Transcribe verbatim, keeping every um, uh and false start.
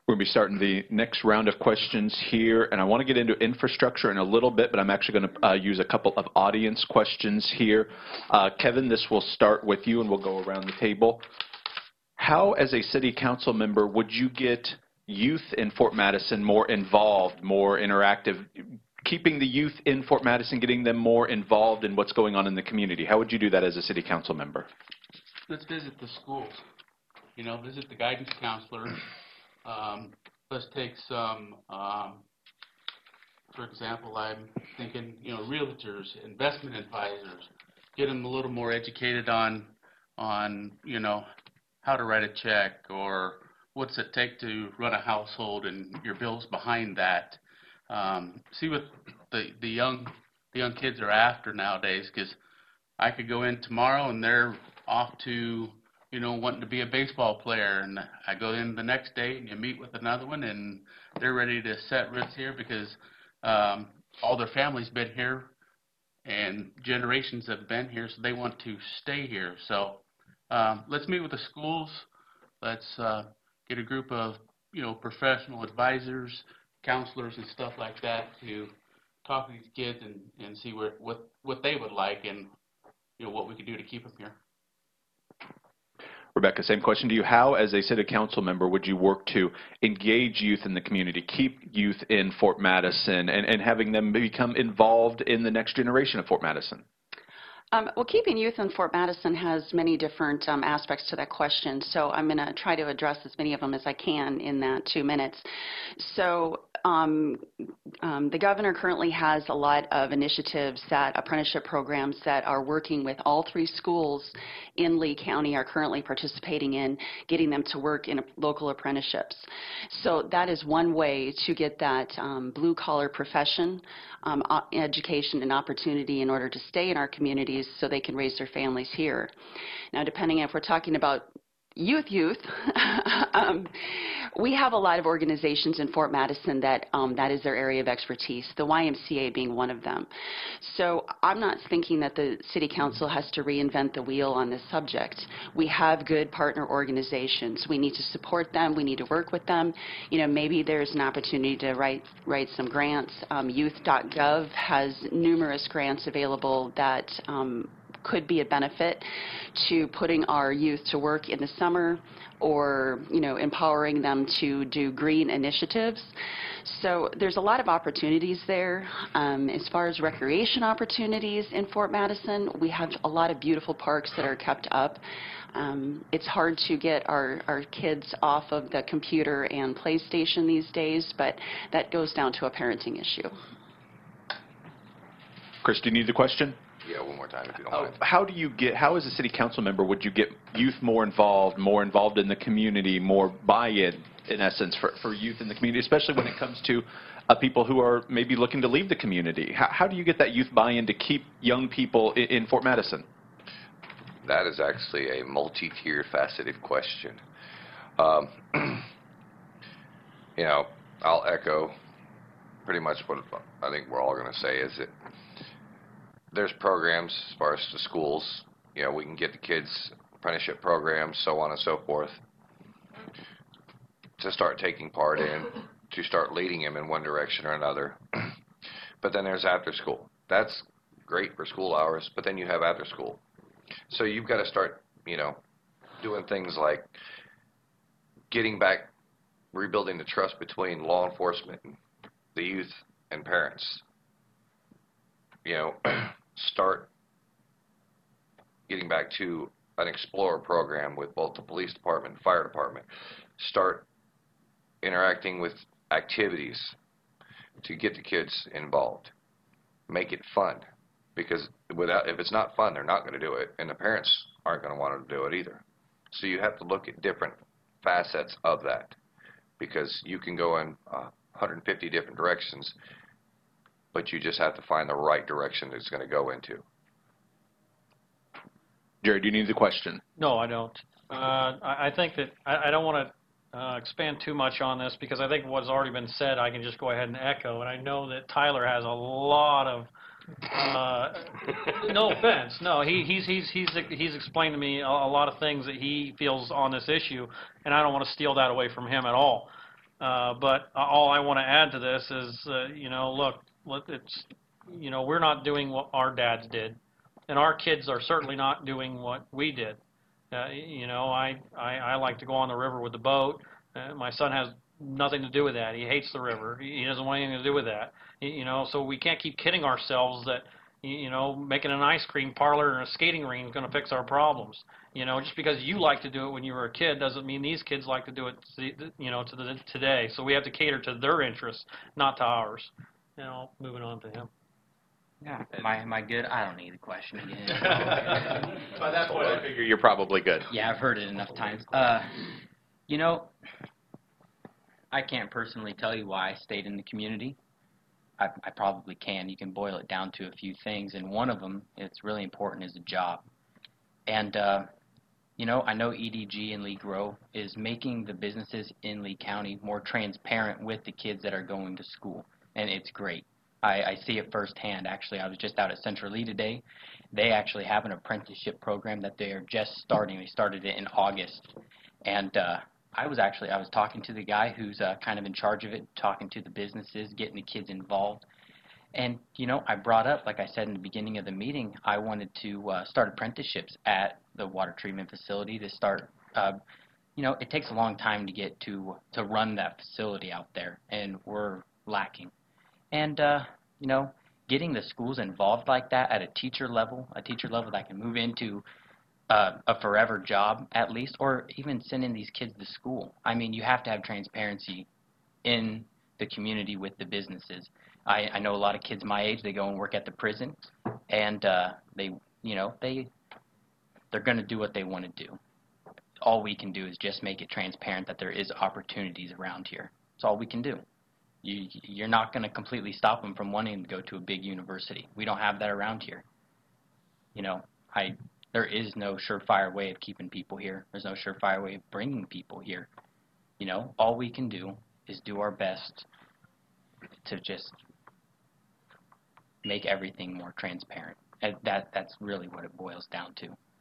We'll be starting the next round of questions here, and I want to get into infrastructure in a little bit, but I'm actually going to uh, use a couple of audience questions here. Uh, Kevin, this will start with you, and we'll go around the table. How, as a city council member, would you get youth in Fort Madison more involved, more interactive, keeping the youth in Fort Madison, getting them more involved in what's going on in the community? How would you do that as a city council member? Let's visit the schools, you know, visit the guidance counselors. Um, let's take some, um, for example, I'm thinking, you know, realtors, investment advisors, get them a little more educated on, on, you know, how to write a check or what's it take to run a household and your bills behind that. Um, see what the, the young, the young kids are after nowadays, because I could go in tomorrow and they're off to, you know, wanting to be a baseball player, and I go in the next day and you meet with another one and they're ready to set roots here because um, all their family's been here and generations have been here, so they want to stay here. So um, let's meet with the schools. Let's uh, get a group of, you know, professional advisors, counselors and stuff like that to talk to these kids and, and see where, what, what they would like and, you know, what we could do to keep them here. Rebecca, same question to you. How, as a city council member, would you work to engage youth in the community, keep youth in Fort Madison, and, and having them become involved in the next generation of Fort Madison? Um, well, keeping youth in Fort Madison has many different um, aspects to that question, so I'm going to try to address as many of them as I can in that two minutes. So um, um, the governor currently has a lot of initiatives, that apprenticeship programs that are working with all three schools in Lee County are currently participating in, getting them to work in local apprenticeships. So that is one way to get that um, blue-collar profession, um, education and opportunity in order to stay in our communities so they can raise their families here. Now, depending if we're talking about youth youth, um, we have a lot of organizations in Fort Madison that um, that is their area of expertise, the Y M C A being one of them. So I'm not thinking that the City Council has to reinvent the wheel on this subject. We have good partner organizations. We need to support them. We need to work with them. You know, maybe there's an opportunity to write, write some grants. Um, youth dot gov has numerous grants available that um, could be a benefit to putting our youth to work in the summer, or, you know, empowering them to do green initiatives. So there's a lot of opportunities there. Um, as far as recreation opportunities in Fort Madison, we have a lot of beautiful parks that are kept up. Um, it's hard to get our, our kids off of the computer and PlayStation these days, but that goes down to a parenting issue. Chris, do you need the question? Yeah, one more time if you don't Uh, mind. how do you get, how as a city council member would you get youth more involved, more involved in the community, more buy-in, in essence, for, for youth in the community, especially when it comes to uh, people who are maybe looking to leave the community? How, how do you get that youth buy-in to keep young people in, in Fort Madison? That is actually a multi-tiered, faceted question. Um, you know, I'll echo pretty much what I think we're all going to say is that there's programs as far as the schools. You know, we can get the kids apprenticeship programs, so on and so forth, to start taking part in, to start leading them in one direction or another. But then there's after school. That's great for school hours, but then you have after school. So you've got to start, you know, doing things like getting back, rebuilding the trust between law enforcement, and the youth, and parents. You know, start getting back to an Explorer program with both the police department and fire department. Start interacting with activities to get the kids involved. Make it fun, because without, if it's not fun, they're not going to do it, and the parents aren't going to want to do it either. So you have to look at different facets of that, because you can go in uh, one hundred fifty different directions, but you just have to find the right direction it's going to go into. Jerry, do you need the question? No, I don't. Uh, I, I think that I, I don't want to uh, expand too much on this, because I think what's already been said I can just go ahead and echo, and I know that Tyler has a lot of uh, no offense. No, he, he's, he's, he's, he's explained to me a, a lot of things that he feels on this issue, and I don't want to steal that away from him at all. Uh, but all I want to add to this is, uh, you know, look, let, it's, you know, we're not doing what our dads did, and our kids are certainly not doing what we did. Uh, you know, I, I, I like to go on the river with the boat. Uh, my son has nothing to do with that. He hates the river. He, he doesn't want anything to do with that. You know, so we can't keep kidding ourselves that, you know, making an ice cream parlor and a skating rink is going to fix our problems. You know, just because you like to do it when you were a kid doesn't mean these kids like to do it, you know, to the today. So we have to cater to their interests, not to ours. You know, moving on to him. Yeah, am I, am I good? I don't need a question again. By that point, I figure you're probably good. Yeah, I've heard it enough times. Uh, you know, I can't personally tell you why I stayed in the community. I, I probably can. You can boil it down to a few things, and one of them, it's really important, is a job. And, uh, you know, I know E D G and Lee Grow is making the businesses in Lee County more transparent with the kids that are going to school, and it's great. I, I see it firsthand. Actually, I was just out at Central Lee today. They actually have an apprenticeship program that they are just starting. They started it in August, and uh, I was actually, I was talking to the guy who's uh, kind of in charge of it, talking to the businesses, getting the kids involved. And, you know, I brought up, like I said in the beginning of the meeting, I wanted to uh, start apprenticeships at the water treatment facility to start, uh, you know, it takes a long time to get to, to run that facility out there, and we're lacking. And, uh, you know, getting the schools involved like that at a teacher level, a teacher level that can move into Uh, a forever job at least, or even sending these kids to school. I mean, you have to have transparency in the community with the businesses. I, I know a lot of kids my age, they go and work at the prison, and uh, they, you know, they, they're going to do what they want to do. All we can do is just make it transparent that there is opportunities around here. That's all we can do. You, you're not going to completely stop them from wanting to go to a big university. We don't have that around here. You know, I... There is no surefire way of keeping people here. There's no surefire way of bringing people here. You know, all we can do is do our best to just make everything more transparent. And that that's really what it boils down to.